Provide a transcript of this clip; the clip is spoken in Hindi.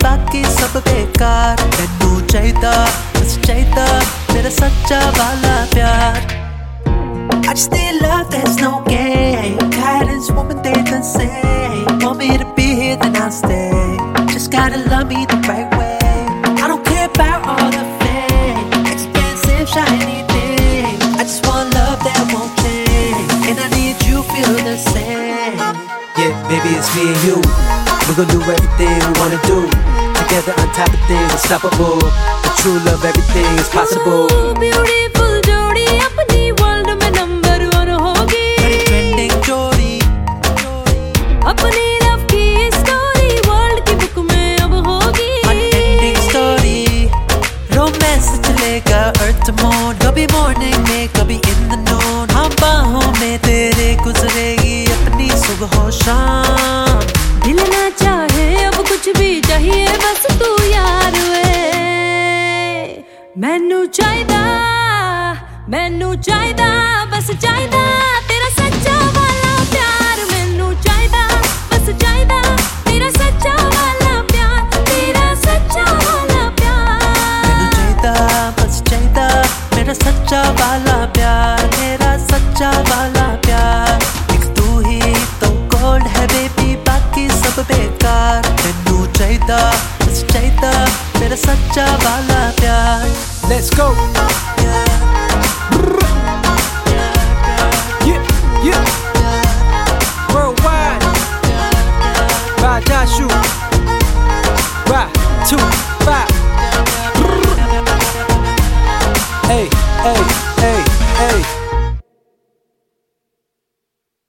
बाकी सब बेकार। मैनू चाहिदा बस चाहिदा तेरा सच्चा वाला प्यार। I just need love, there's no game. Guidance, woman, they the same. Want me to be here, then I'll stay. Just gotta love me the right way. I don't care about all the fame, expensive, shiny things. I just want love that won't change, and I need you feel the same. Yeah, baby, it's me and you. We're gonna do everything we wanna do. Together on top of things, unstoppable. The true love, everything is possible. Beautiful जोड़ी अपनी world में number 1 होगी। बड़ी trending जोड़ी अपनी love की story world की book में अब होगी। unending story। Romance चलेगा earth to moon, कभी morning में कभी in the noon। हम बाहों में तेरे गुजरेगी अपनी सुबह शाम। दिल ना चाहे अब कुछ भी चाहिए बस तू यार वे। मैनू चाहिदा बस चाहिदा